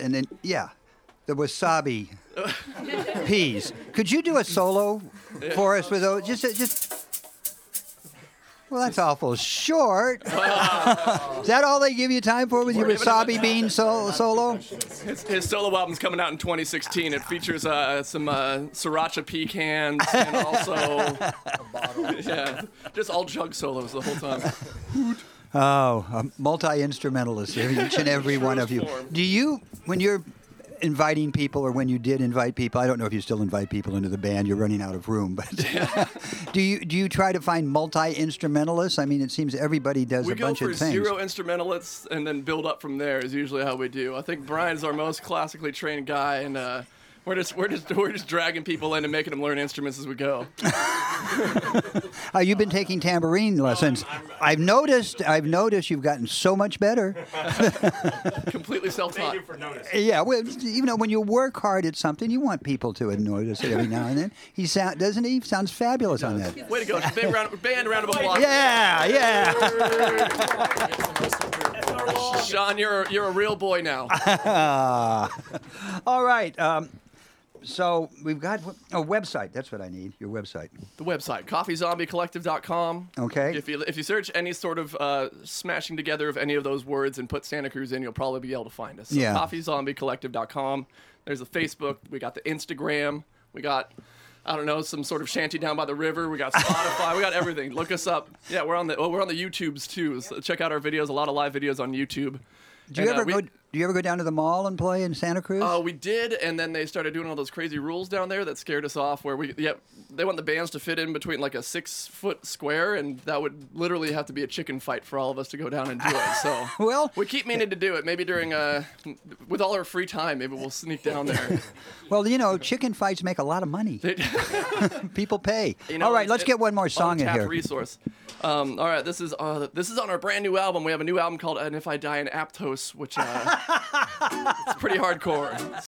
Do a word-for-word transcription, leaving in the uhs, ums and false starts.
and then yeah, the wasabi peas. Could you do a solo for us with those? Just, just. Well, that's awful short. Is that all they give you time for with your wasabi bean so- solo? His, his solo album's coming out in twenty sixteen. It features uh, some uh, sriracha pecans and also yeah, just all jug solos the whole time. Oh, a multi-instrumentalist, each and every one of you. Do you, when you're inviting people, or when you did invite people, I don't know if you still invite people into the band, you're running out of room, but do you do you try to find multi-instrumentalists? I mean, it seems everybody does we a bunch of things. We go for zero instrumentalists and then build up from there is usually how we do. I think Brian's our most classically trained guy, and uh, we're just we're just we're just dragging people in and making them learn instruments as we go. Uh, you've been taking tambourine lessons. I've noticed. I've noticed you've gotten so much better. Completely self-taught. Thank you for noticing. Yeah, well, you know, when you work hard at something, you want people to notice it every now and then. He sound, doesn't he? Sounds fabulous on that. Way to go! Big round, band round of applause. Yeah, yeah. Sean, you're you're a real boy now. All right. Um, so we've got a website. That's what I need. Your website. The website, coffee zombie collective dot com. Okay. If you if you search any sort of uh, smashing together of any of those words and put Santa Cruz in, you'll probably be able to find us. So Yeah. coffee zombie collective dot com. There's a Facebook. We got the Instagram. We got, I don't know, some sort of shanty down by the river. We got Spotify. We got everything. Look us up. Yeah, we're on the well, we're on the YouTubes too. So check out our videos. A lot of live videos on YouTube. Do you And, uh, ever we- go? Do you ever go down to the mall and play in Santa Cruz? Uh, we did, and then they started doing all those crazy rules down there that scared us off. Where we, yep, they want the bands to fit in between like a six-foot square, and that would literally have to be a chicken fight for all of us to go down and do it. So, Well- we keep meaning to do it. Maybe during, uh, with all our free time, maybe we'll sneak down there. Well, you know, chicken fights make a lot of money. People pay. You know, All right, let's it- get one more song in untapped here. resource. Um, all right, this is uh, this is on our brand new album. We have a new album called "And If I Die in Aptos," which uh, it's pretty hardcore.